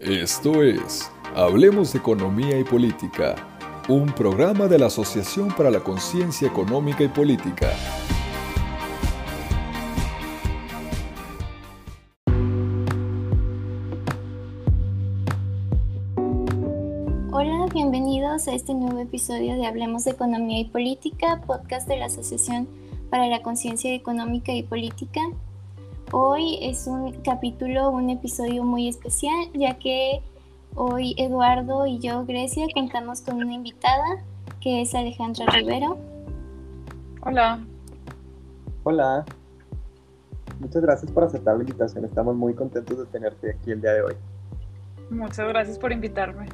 Esto es Hablemos de Economía y Política, un programa de la Asociación para la Conciencia Económica y Política. Hola, bienvenidos a este nuevo episodio de Hablemos de Economía y Política, podcast de la Asociación para la Conciencia Económica y Política. Hoy es un episodio muy especial, ya que hoy Eduardo y yo, Grecia, contamos con una invitada, que es Alejandra Rivero. Hola. Hola. Muchas gracias por aceptar la invitación. Estamos muy contentos de tenerte aquí el día de hoy. Muchas gracias por invitarme.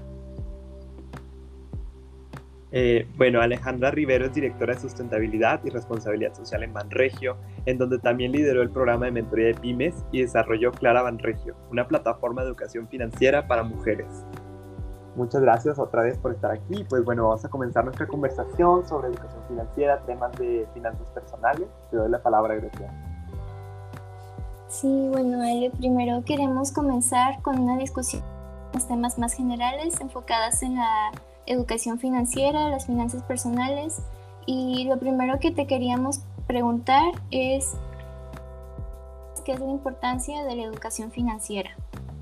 Alejandra Rivero es directora de Sustentabilidad y Responsabilidad Social en Banregio, en donde también lideró el programa de mentoría de pymes y desarrolló Clara Banregio, una plataforma de educación financiera para mujeres. Muchas gracias otra vez por estar aquí. Vamos a comenzar nuestra conversación sobre educación financiera, temas de finanzas personales. Te doy la palabra, Grecia. Sí, Ale, primero queremos comenzar con una discusión de los temas más generales enfocadas en la educación financiera, las finanzas personales, y lo primero que te queríamos preguntar es ¿qué es la importancia de la educación financiera?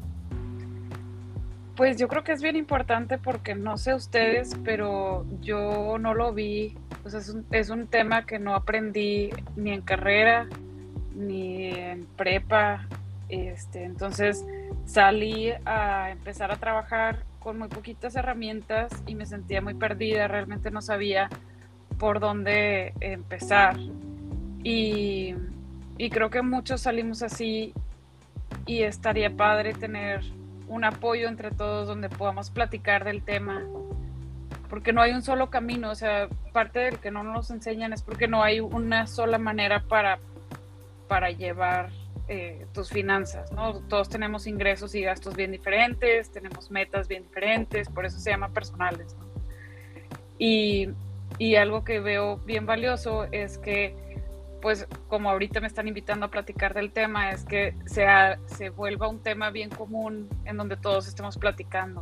Pues yo creo que es bien importante porque no sé ustedes, pero yo no lo vi, pues es un tema que no aprendí ni en carrera ni en prepa, entonces salí a empezar a trabajar con muy poquitas herramientas y me sentía muy perdida, realmente no sabía por dónde empezar y creo que muchos salimos así y estaría padre tener un apoyo entre todos donde podamos platicar del tema, porque no hay un solo camino, o sea, parte del que no nos enseñan es porque no hay una sola manera para llevar tus finanzas, ¿no? Todos tenemos ingresos y gastos bien diferentes, tenemos metas bien diferentes, por eso se llama personales, ¿no? Y algo que veo bien valioso es que, pues como ahorita me están invitando a platicar del tema, es que se vuelva un tema bien común en donde todos estemos platicando.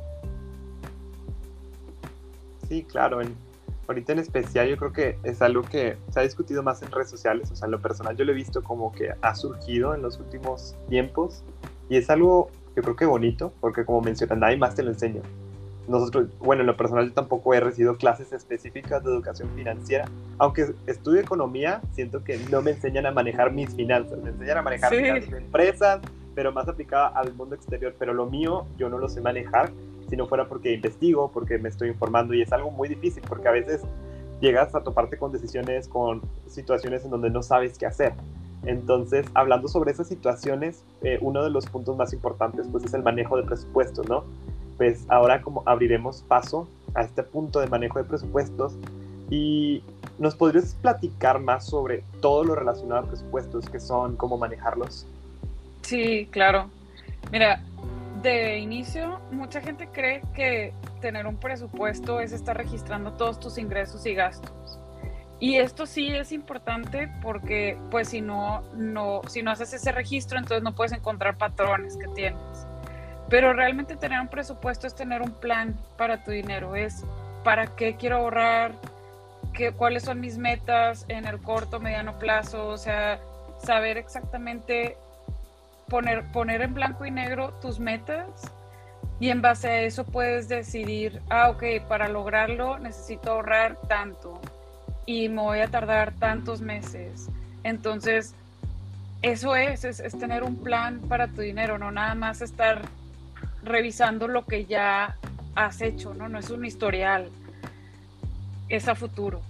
Sí, claro. Ahorita en especial yo creo que es algo que se ha discutido más en redes sociales, o sea, en lo personal yo lo he visto como que ha surgido en los últimos tiempos y es algo yo creo que bonito, porque como mencionan, nadie más te lo enseña. Nosotros, en lo personal yo tampoco he recibido clases específicas de educación financiera, aunque estudio economía, siento que no me enseñan a manejar mis finanzas, me enseñan a manejar finanzas de empresas, pero más aplicada al mundo exterior, pero lo mío yo no lo sé manejar, si no fuera porque investigo, porque me estoy informando, y es algo muy difícil, porque a veces llegas a toparte con decisiones, con situaciones en donde no sabes qué hacer. Entonces, hablando sobre esas situaciones, uno de los puntos más importantes pues es el manejo de presupuestos, ¿no? Pues ahora como abriremos paso a este punto de manejo de presupuestos y ¿nos podrías platicar más sobre todo lo relacionado a presupuestos, qué son, cómo manejarlos? Sí, claro. Mira, de inicio, mucha gente cree que tener un presupuesto es estar registrando todos tus ingresos y gastos. Y esto sí es importante porque, pues, si no haces ese registro, entonces no puedes encontrar patrones que tienes. Pero realmente tener un presupuesto es tener un plan para tu dinero. Es para qué quiero ahorrar, cuáles son mis metas en el corto, mediano plazo. O sea, saber exactamente poner en blanco y negro tus metas y en base a eso puedes decidir, para lograrlo necesito ahorrar tanto y me voy a tardar tantos meses. Entonces, eso es tener un plan para tu dinero, no nada más estar revisando lo que ya has hecho, ¿no? No es un historial, es a futuro.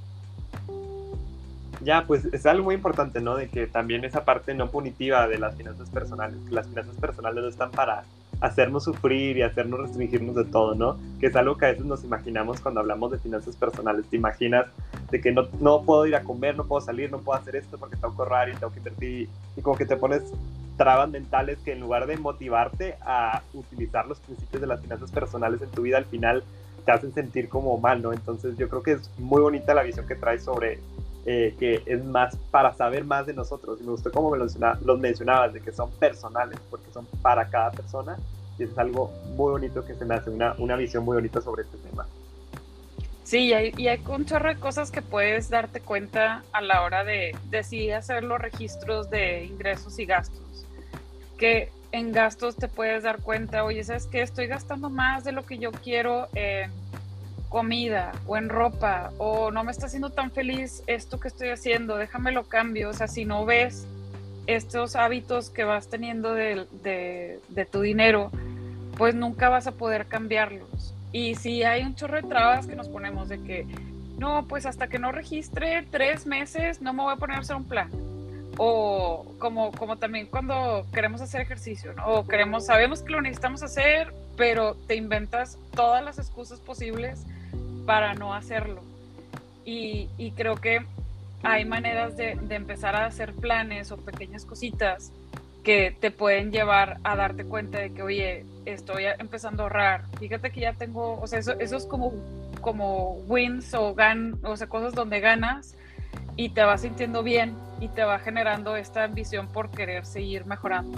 Ya, pues es algo muy importante, ¿no? De que también esa parte no punitiva de las finanzas personales, que las finanzas personales no están para hacernos sufrir y hacernos restringirnos de todo, ¿no? Que es algo que a veces nos imaginamos cuando hablamos de finanzas personales. Te imaginas de que no puedo ir a comer, no puedo salir, no puedo hacer esto porque tengo que ahorrar y tengo que invertir, y como que te pones trabas mentales que en lugar de motivarte a utilizar los principios de las finanzas personales en tu vida, al final te hacen sentir como mal, ¿no? Entonces yo creo que es muy bonita la visión que traes sobre que es más para saber más de nosotros. Y me gustó como los mencionabas, de que son personales, porque son para cada persona Y es algo muy bonito que se me hace una visión muy bonita sobre este tema. Sí, y hay un chorro de cosas que puedes darte cuenta a la hora de decidir hacer los registros de ingresos y gastos. Que en gastos te puedes dar cuenta, oye, ¿sabes qué? Estoy gastando más de lo que yo quiero en comida o en ropa, o no me está haciendo tan feliz esto que estoy haciendo, déjamelo cambio. O sea, si no ves estos hábitos que vas teniendo de tu dinero, pues nunca vas a poder cambiarlos. Y si hay un chorro de trabas que nos ponemos de que, no, pues hasta que no registre 3 meses, no me voy a poner a hacer un plan. O como también cuando queremos hacer ejercicio, ¿no? O sabemos que lo necesitamos hacer, pero te inventas todas las excusas posibles para no hacerlo. Y creo que hay maneras de empezar a hacer planes o pequeñas cositas que te pueden llevar a darte cuenta de que, oye, estoy empezando a ahorrar. Fíjate que ya tengo, o sea, eso es como wins o sea, cosas donde ganas y te vas sintiendo bien y te va generando esta ambición por querer seguir mejorando.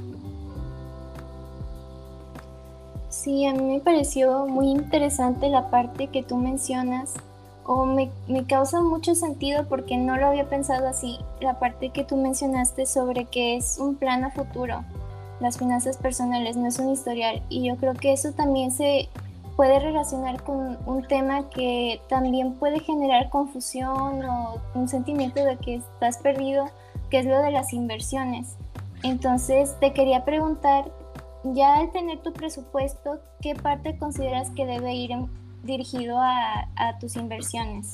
Sí, a mí me pareció muy interesante la parte que tú mencionas, o me causa mucho sentido porque no lo había pensado así, la parte que tú mencionaste sobre que es un plan a futuro, las finanzas personales, no es un historial, y yo creo que eso también se puede relacionar con un tema que también puede generar confusión o un sentimiento de que estás perdido, que es lo de las inversiones. Entonces te quería preguntar, ya al tener tu presupuesto, ¿qué parte consideras que debe ir dirigido a tus inversiones?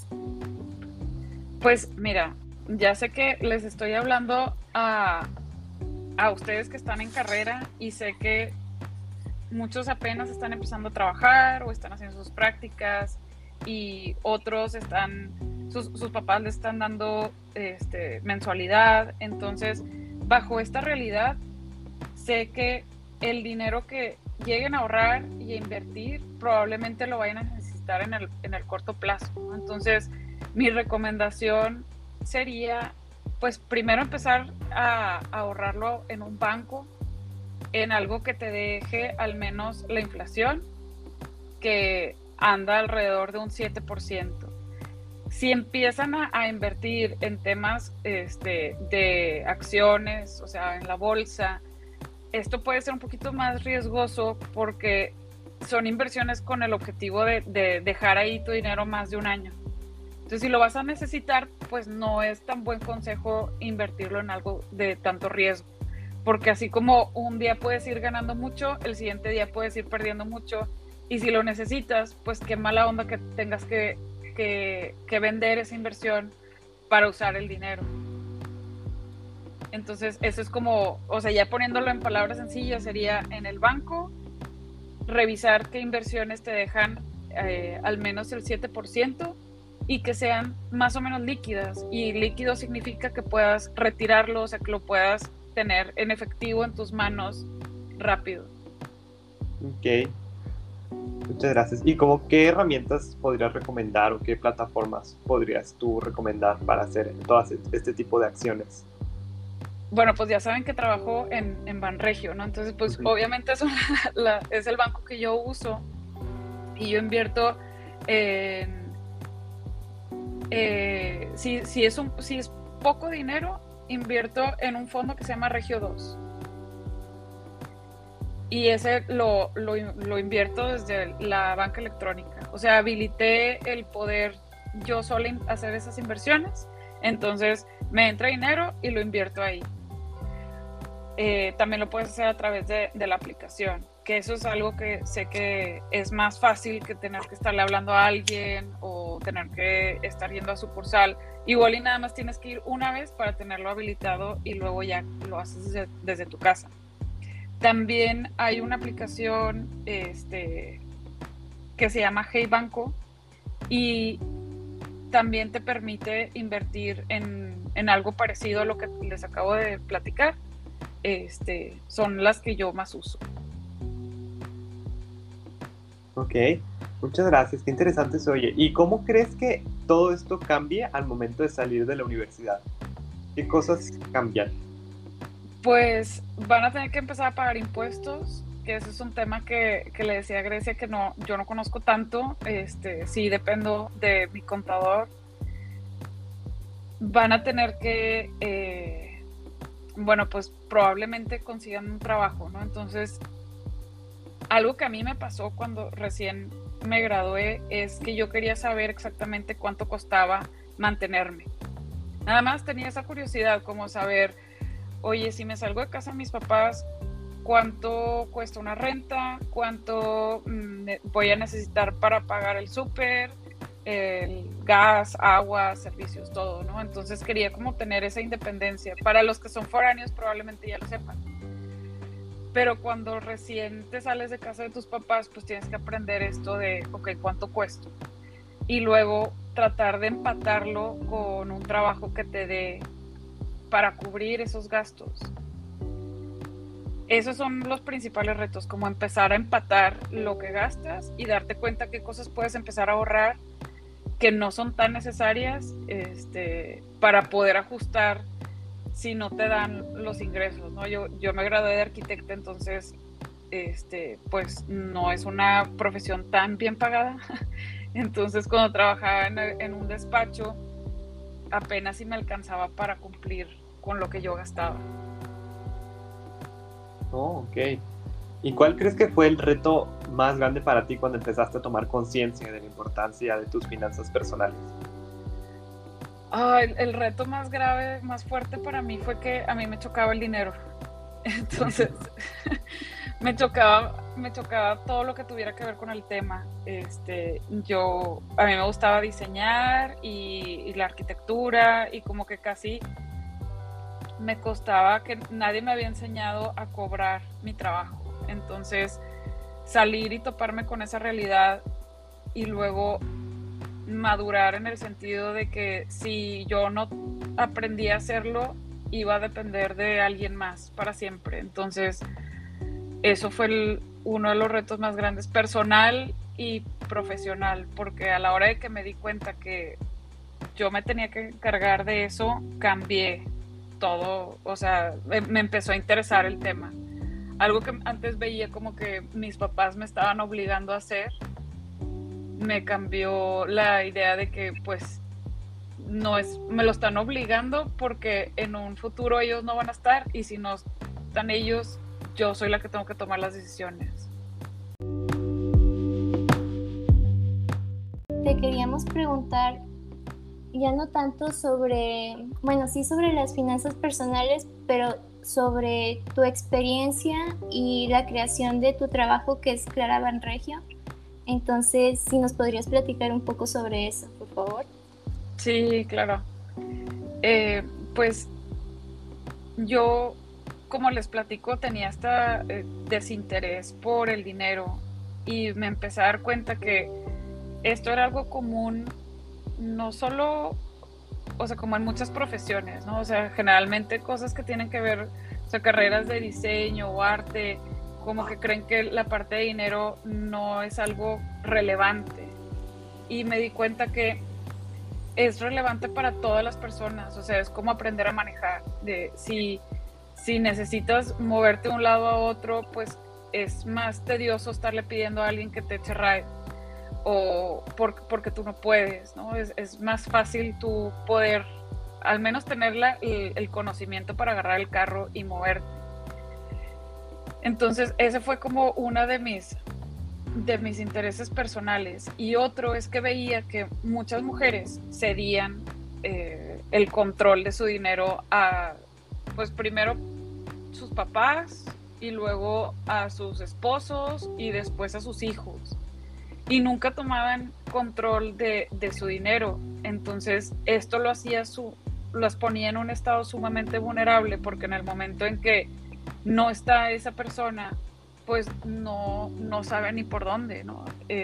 Pues mira, ya sé que les estoy hablando a ustedes que están en carrera y sé que muchos apenas están empezando a trabajar o están haciendo sus prácticas y otros sus papás les están dando mensualidad. Entonces, bajo esta realidad, sé que el dinero que lleguen a ahorrar y a invertir probablemente lo vayan a necesitar en el corto plazo, ¿no? Entonces, mi recomendación sería, pues primero empezar a ahorrarlo en un banco, en algo que te deje al menos la inflación, que anda alrededor de un 7%. Si empiezan a invertir en temas de acciones, o sea, en la bolsa, esto puede ser un poquito más riesgoso porque son inversiones con el objetivo de dejar ahí tu dinero más de un año. Entonces, si lo vas a necesitar, pues no es tan buen consejo invertirlo en algo de tanto riesgo. Porque así como un día puedes ir ganando mucho, el siguiente día puedes ir perdiendo mucho. Y si lo necesitas, pues qué mala onda que tengas que vender esa inversión para usar el dinero. Entonces, eso es como, o sea, ya poniéndolo en palabras sencillas, sería en el banco, revisar qué inversiones te dejan al menos el 7% y que sean más o menos líquidas. Y líquido significa que puedas retirarlo, o sea, que lo puedas tener en efectivo en tus manos rápido. Ok, muchas gracias. ¿Y como qué herramientas podrías recomendar o qué plataformas podrías tú recomendar para hacer todas este tipo de acciones? Bueno, pues ya saben que trabajo en Banregio, ¿no? Entonces, pues obviamente eso es el banco que yo uso y yo invierto si es poco dinero, invierto en un fondo que se llama Regio 2. Y ese lo invierto desde la banca electrónica. O sea, habilité el poder yo sola hacer esas inversiones. Entonces, me entra dinero y lo invierto ahí. También lo puedes hacer a través de la aplicación, que eso es algo que sé que es más fácil que tener que estarle hablando a alguien o tener que estar yendo a sucursal. Igual y nada más tienes que ir una vez para tenerlo habilitado y luego ya lo haces desde tu casa. También hay una aplicación que se llama Hey Banco y también te permite invertir en algo parecido a lo que les acabo de platicar. Son las que yo más uso. Ok, muchas gracias, qué interesante se oye. ¿Y cómo crees que todo esto cambie al momento de salir de la universidad? ¿Qué cosas cambian? Pues van a tener que empezar a pagar impuestos, que ese es un tema que le decía a Grecia que no, yo no conozco tanto, sí dependo de mi contador. Van a tener que, bueno, pues probablemente consigan un trabajo, ¿no? Entonces, algo que a mí me pasó cuando recién me gradué es que yo quería saber exactamente cuánto costaba mantenerme. Nada más tenía esa curiosidad, como saber, oye, si me salgo de casa de mis papás, ¿cuánto cuesta una renta? ¿Cuánto voy a necesitar para pagar el súper, el gas, agua, servicios, todo, ¿no? Entonces quería como tener esa independencia. Para los que son foráneos probablemente ya lo sepan. Pero cuando recién te sales de casa de tus papás, pues tienes que aprender esto de, ok, ¿cuánto cuesta? Y luego tratar de empatarlo con un trabajo que te dé para cubrir esos gastos. Esos son los principales retos, como empezar a empatar lo que gastas y darte cuenta qué cosas puedes empezar a ahorrar que no son tan necesarias para poder ajustar si no te dan los ingresos, ¿no? Yo me gradué de arquitecta, entonces pues no es una profesión tan bien pagada. Entonces cuando trabajaba en un despacho apenas si me alcanzaba para cumplir con lo que yo gastaba. Oh, ok. ¿Y cuál crees que fue el reto más grande para ti cuando empezaste a tomar conciencia de la importancia de tus finanzas personales? El reto más grave, más fuerte para mí fue que a mí me chocaba el dinero. Entonces, me chocaba todo lo que tuviera que ver con el tema. A mí me gustaba diseñar y la arquitectura, y como que casi me costaba, que nadie me había enseñado a cobrar mi trabajo. Entonces, salir y toparme con esa realidad y luego madurar en el sentido de que si yo no aprendí a hacerlo, iba a depender de alguien más para siempre. Entonces, eso fue uno de los retos más grandes, personal y profesional, porque a la hora de que me di cuenta que yo me tenía que encargar de eso, cambié todo, o sea, me empezó a interesar el tema. Algo que antes veía como que mis papás me estaban obligando a hacer, me cambió la idea de que pues me lo están obligando porque en un futuro ellos no van a estar, y si no están ellos, yo soy la que tengo que tomar las decisiones. Te queríamos preguntar, ya no tanto sobre, bueno, sí sobre las finanzas personales, pero sobre tu experiencia y la creación de tu trabajo, que es Clara Banregio. Entonces, si nos podrías platicar un poco sobre eso, por favor. Sí, claro. Pues yo, como les platico, tenía este desinterés por el dinero, y me empecé a dar cuenta que esto era algo común, no solo, o sea, como en muchas profesiones, ¿no? O sea, generalmente cosas que tienen que ver, o sea, carreras de diseño o arte, como que creen que la parte de dinero no es algo relevante. Y me di cuenta que es relevante para todas las personas, o sea, es como aprender a manejar. Si necesitas moverte de un lado a otro, pues es más tedioso estarle pidiendo a alguien que te eche ride, o porque tú no puedes, ¿no? Es más fácil tú poder al menos tener el conocimiento para agarrar el carro y moverte. Entonces ese fue como una de mis intereses personales. Y otro es que veía que muchas mujeres cedían el control de su dinero a, pues primero sus papás, y luego a sus esposos, y después a sus hijos, y nunca tomaban control de su dinero. Entonces esto las ponía en un estado sumamente vulnerable, porque en el momento en que no está esa persona, pues no sabe ni por dónde, ¿no?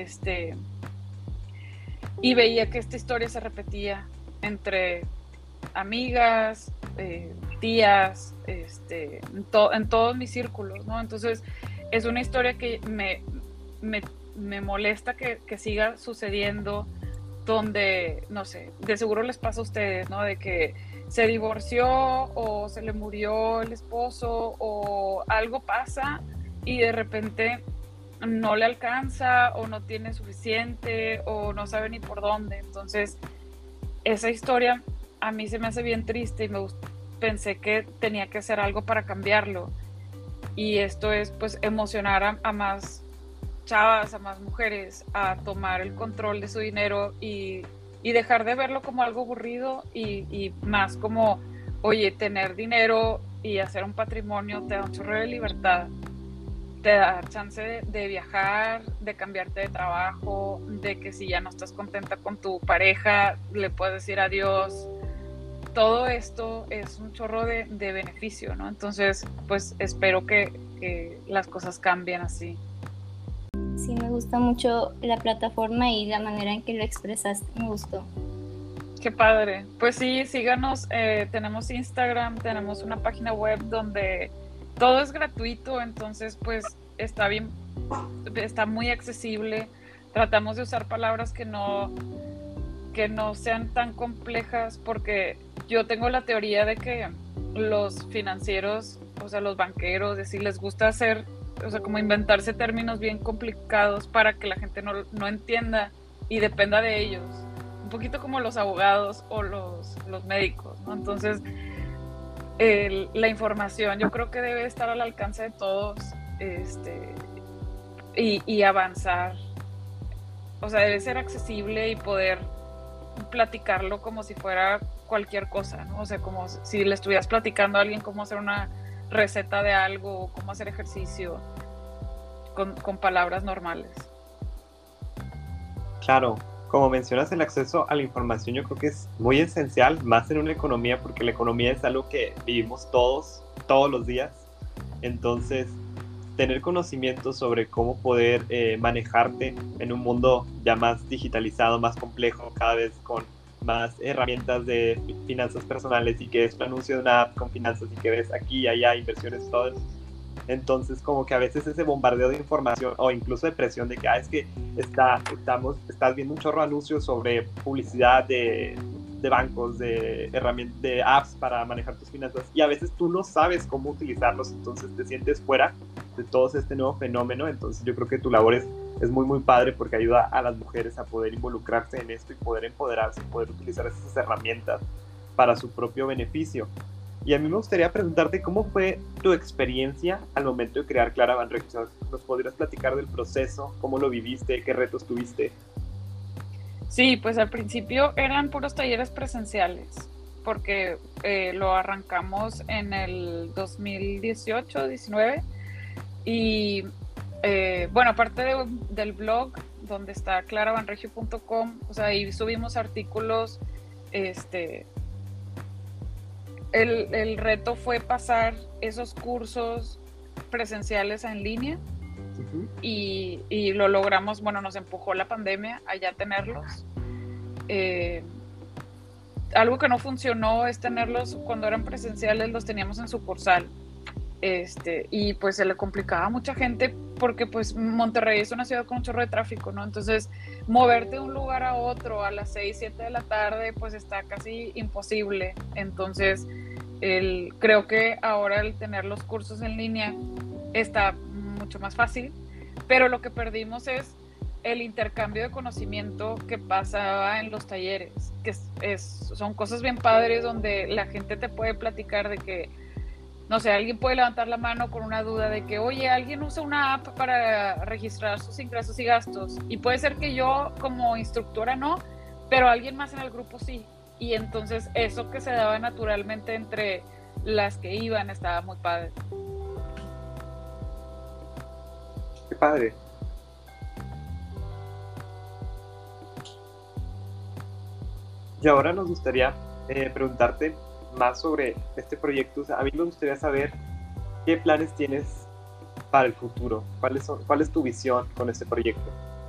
Y veía que esta historia se repetía entre amigas, tías, en todos mis círculos, ¿no? Entonces es una historia que me molesta que siga sucediendo, donde, no sé, de seguro les pasa a ustedes, ¿no? De que se divorció o se le murió el esposo o algo pasa, y de repente no le alcanza o no tiene suficiente o no sabe ni por dónde. Entonces, esa historia a mí se me hace bien triste y pensé que tenía que hacer algo para cambiarlo. Y esto es pues emocionar a más chavas, a más mujeres a tomar el control de su dinero y dejar de verlo como algo aburrido y más como, oye, tener dinero y hacer un patrimonio te da un chorro de libertad. Te da chance de viajar, de cambiarte de trabajo, de que si ya no estás contenta con tu pareja, le puedes decir adiós. Todo esto es un chorro de beneficio, ¿no? Entonces, pues espero que las cosas cambien así. Sí, me gusta mucho la plataforma y la manera en que lo expresaste, me gustó. Qué padre. Pues sí, síganos, tenemos Instagram, tenemos una página web donde todo es gratuito, entonces pues está bien, está muy accesible. Tratamos de usar palabras que no sean tan complejas, porque yo tengo la teoría de que los financieros, o sea, los banqueros, les gusta hacer, o sea, como inventarse términos bien complicados para que la gente no entienda y dependa de ellos. Un poquito como los abogados o los médicos, ¿no? Entonces, la información yo creo que debe estar al alcance de todos, y avanzar. O sea, debe ser accesible y poder platicarlo como si fuera cualquier cosa, ¿no? O sea, como si le estuvieras platicando a alguien cómo hacer una receta de algo o cómo hacer ejercicio con palabras normales. Claro, como mencionas, el acceso a la información yo creo que es muy esencial, más en una economía, porque la economía es algo que vivimos todos los días. Entonces, tener conocimiento sobre cómo poder manejarte en un mundo ya más digitalizado, más complejo, cada vez con más herramientas de finanzas personales, y que es el anuncio de una app con finanzas y que ves aquí y allá inversiones, todo. Entonces, como que a veces ese bombardeo de información o incluso de presión de que es que estás viendo un chorro de anuncios sobre publicidad de bancos, de herramientas, de apps para manejar tus finanzas, y a veces tú no sabes cómo utilizarlos, entonces te sientes fuera de todo este nuevo fenómeno. Entonces yo creo que tu labor es muy muy padre, porque ayuda a las mujeres a poder involucrarse en esto y poder empoderarse y poder utilizar esas herramientas para su propio beneficio. Y a mí me gustaría preguntarte cómo fue tu experiencia al momento de crear Clara Banregio. ¿Nos podrías platicar del proceso? ¿Cómo lo viviste? ¿Qué retos tuviste? Sí, pues al principio eran puros talleres presenciales, porque lo arrancamos en el 2018-19 y bueno, aparte del blog donde está clarabanregio.com, o sea, ahí subimos artículos. El reto fue pasar esos cursos presenciales en línea. Uh-huh. Y lo logramos. Bueno, nos empujó la pandemia a ya tenerlos. Algo que no funcionó es tenerlos cuando eran presenciales, los teníamos en sucursal. Y pues se le complicaba a mucha gente, porque pues Monterrey es una ciudad con un chorro de tráfico, ¿no? Entonces, moverte de un lugar a otro a las 6, 7 de la tarde, pues está casi imposible. Entonces, creo que ahora el tener los cursos en línea está mucho más fácil, pero lo que perdimos es el intercambio de conocimiento que pasaba en los talleres, que son cosas bien padres donde la gente te puede platicar de que, no sé, alguien puede levantar la mano con una duda de que, oye, alguien usa una app para registrar sus ingresos y gastos, y puede ser que yo como instructora no, pero alguien más en el grupo sí, y entonces eso que se daba naturalmente entre las que iban estaba muy padre. Qué padre. Y ahora nos gustaría preguntarte más sobre este proyecto. O sea, a mí me gustaría saber qué planes tienes para el futuro. ¿Cuál es tu visión con este proyecto?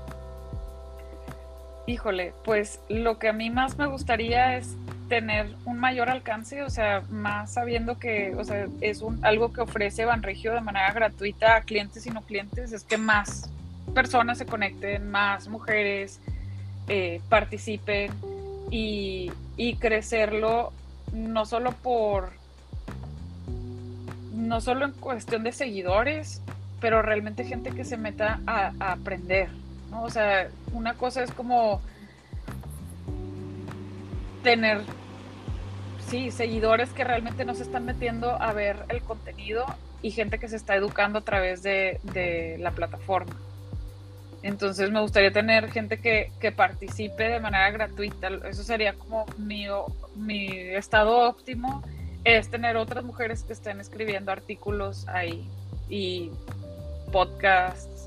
Híjole, pues lo que a mí más me gustaría es tener un mayor alcance, o sea, más sabiendo que, o sea, es algo que ofrece Banregio de manera gratuita a clientes y no clientes, es que más personas se conecten, más mujeres participen y crecerlo, no solo en cuestión de seguidores, pero realmente gente que se meta a aprender, ¿no? O sea, una cosa es como tener, sí, seguidores que realmente no se están metiendo a ver el contenido y gente que se está educando a través de la plataforma. Entonces me gustaría tener gente que participe de manera gratuita. Eso sería como mi estado óptimo, es tener otras mujeres que estén escribiendo artículos ahí y podcasts,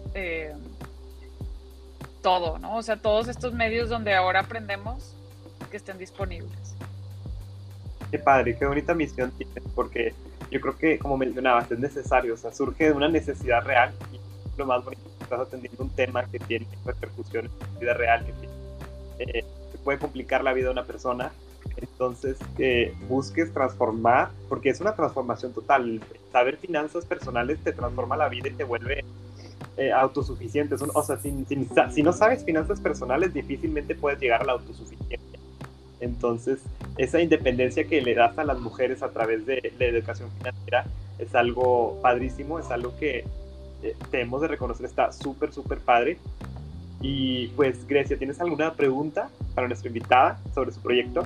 todo, ¿no? O sea, todos estos medios donde ahora aprendemos que estén disponibles. Qué padre, qué bonita misión tienes, porque yo creo que, como mencionabas, es necesario, o sea, surge de una necesidad real y lo más bonito es que estás atendiendo un tema que tiene repercusiones en la vida real, que puede complicar la vida de una persona. Entonces, que busques transformar, porque es una transformación total. Saber finanzas personales te transforma la vida y te vuelve autosuficiente. O sea, si no sabes finanzas personales, difícilmente puedes llegar a la autosuficiencia. Entonces, esa independencia que le das a las mujeres a través de la educación financiera es algo padrísimo, es algo que tenemos de reconocer, está súper, súper padre. Y pues, Grecia, ¿tienes alguna pregunta para nuestra invitada sobre su proyecto?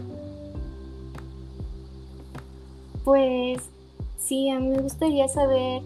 Pues sí, a mí me gustaría saber,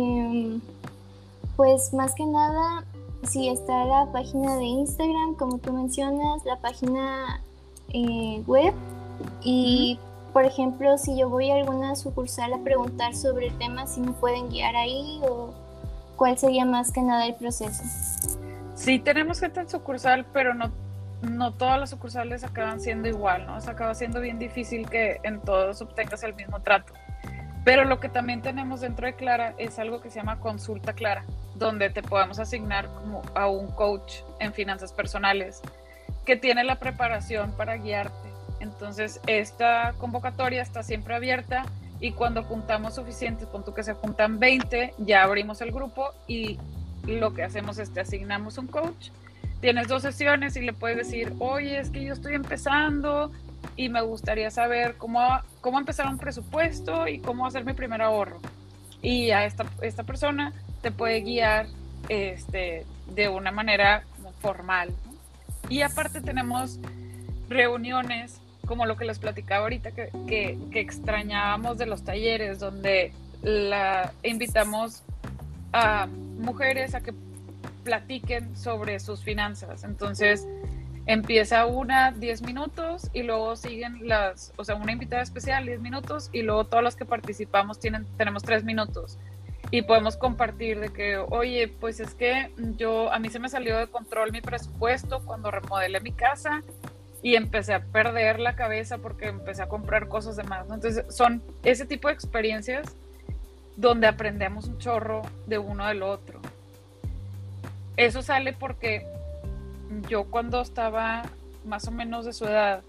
pues más que nada, si está la página de Instagram, como tú mencionas, la página web, y por ejemplo, si yo voy a alguna sucursal a preguntar sobre el tema, si me pueden guiar ahí, o cuál sería más que nada el proceso. Sí, tenemos gente en sucursal, pero no todas las sucursales acaban siendo igual, ¿no? O sea, acaba siendo bien difícil que en todos obtengas el mismo trato. Pero lo que también tenemos dentro de Clara es algo que se llama Consulta Clara, donde te podemos asignar como a un coach en finanzas personales que tiene la preparación para guiarte. Entonces, esta convocatoria está siempre abierta y cuando juntamos suficientes, con tú que se juntan 20, ya abrimos el grupo y lo que hacemos es te asignamos un coach. Tienes 2 sesiones y le puedes decir, oye, es que yo estoy empezando y me gustaría saber cómo empezar un presupuesto y cómo hacer mi primer ahorro. Y a esta persona te puede guiar de una manera como formal, ¿no? Y aparte tenemos reuniones, como lo que les platicaba ahorita, que extrañábamos de los talleres, donde invitamos a mujeres a que platiquen sobre sus finanzas. Entonces empieza 10 minutos y luego siguen una invitada especial 10 minutos y luego todos los que participamos tenemos 3 minutos y podemos compartir de que, oye, pues es que a mí se me salió de control mi presupuesto cuando remodelé mi casa y empecé a perder la cabeza porque empecé a comprar cosas de más, ¿no? Entonces son ese tipo de experiencias donde aprendemos un chorro de uno del otro. Eso sale porque yo cuando estaba más o menos de su edad,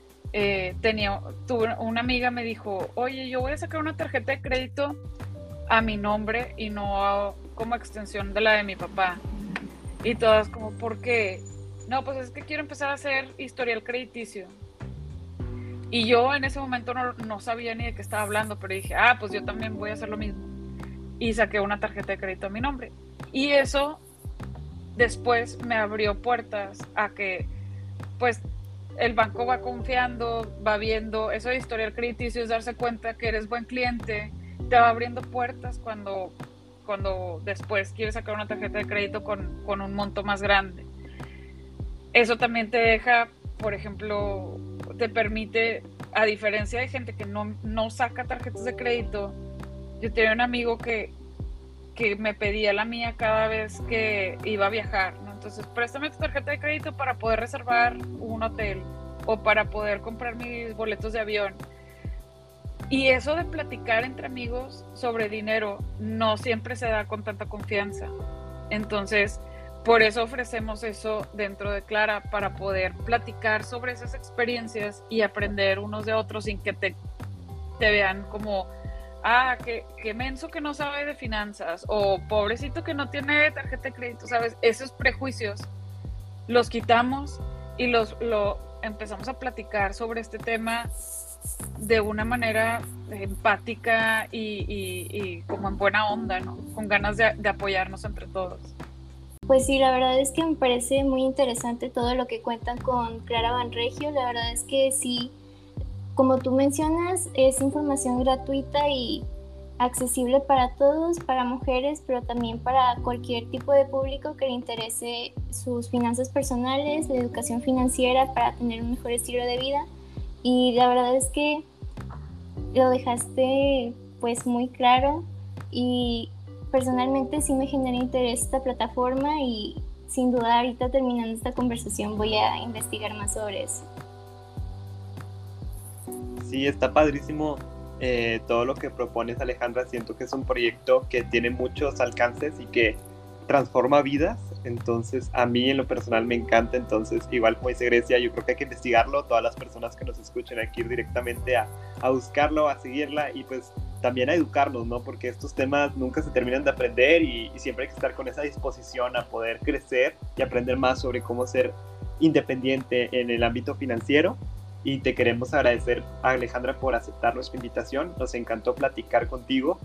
tuve una amiga me dijo, oye, yo voy a sacar una tarjeta de crédito a mi nombre y no como extensión de la de mi papá. Y todas como, ¿por qué? No, pues es que quiero empezar a hacer historial crediticio. Y yo en ese momento no sabía ni de qué estaba hablando, pero dije, pues yo también voy a hacer lo mismo. Y saqué una tarjeta de crédito a mi nombre. Y eso después me abrió puertas a que, pues, el banco va confiando, va viendo, eso de historial crediticio es darse cuenta que eres buen cliente, te va abriendo puertas cuando después quieres sacar una tarjeta de crédito con un monto más grande. Eso también te deja, por ejemplo, te permite, a diferencia de gente que no saca tarjetas de crédito, yo tenía un amigo que me pedía la mía cada vez que iba a viajar, ¿no? Entonces, préstame tu tarjeta de crédito para poder reservar un hotel o para poder comprar mis boletos de avión. Y eso de platicar entre amigos sobre dinero no siempre se da con tanta confianza. Entonces, por eso ofrecemos eso dentro de Clara, para poder platicar sobre esas experiencias y aprender unos de otros sin que te vean como, que menso que no sabe de finanzas, o pobrecito que no tiene tarjeta de crédito, ¿sabes? Esos prejuicios los quitamos y lo empezamos a platicar sobre este tema de una manera empática y como en buena onda, ¿no? Con ganas de apoyarnos entre todos. Pues sí, la verdad es que me parece muy interesante todo lo que cuentan con Clara Banregio. La verdad es que sí, como tú mencionas, es información gratuita y accesible para todos, para mujeres, pero también para cualquier tipo de público que le interese sus finanzas personales, la educación financiera para tener un mejor estilo de vida. Y la verdad es que lo dejaste pues muy claro y personalmente sí me genera interés esta plataforma y sin duda ahorita terminando esta conversación voy a investigar más sobre eso. Sí, está padrísimo todo lo que propones, Alejandra. Siento que es un proyecto que tiene muchos alcances y que transforma vidas. Entonces, a mí en lo personal me encanta. Entonces, igual como dice Grecia, yo creo que hay que investigarlo. Todas las personas que nos escuchen hay que ir directamente a buscarlo, a seguirla y pues también a educarnos, ¿no? Porque estos temas nunca se terminan de aprender y siempre hay que estar con esa disposición a poder crecer y aprender más sobre cómo ser independiente en el ámbito financiero. Y te queremos agradecer, Alejandra, por aceptar nuestra invitación. Nos encantó platicar contigo.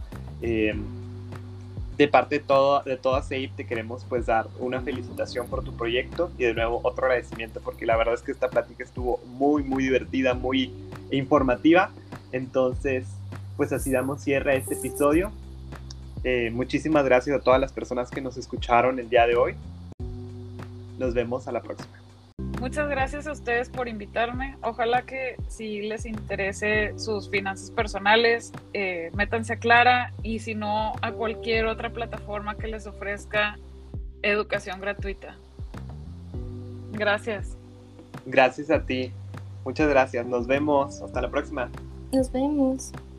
De parte de toda SEIP te queremos pues dar una felicitación por tu proyecto y de nuevo otro agradecimiento porque la verdad es que esta plática estuvo muy, muy divertida, muy informativa. Entonces, pues así damos cierre a este episodio. Muchísimas gracias a todas las personas que nos escucharon el día de hoy. Nos vemos a la próxima. Muchas gracias a ustedes por invitarme. Ojalá que si les interese sus finanzas personales, métanse a Clara y si no, a cualquier otra plataforma que les ofrezca educación gratuita. Gracias. Gracias a ti. Muchas gracias. Nos vemos. Hasta la próxima. Nos vemos.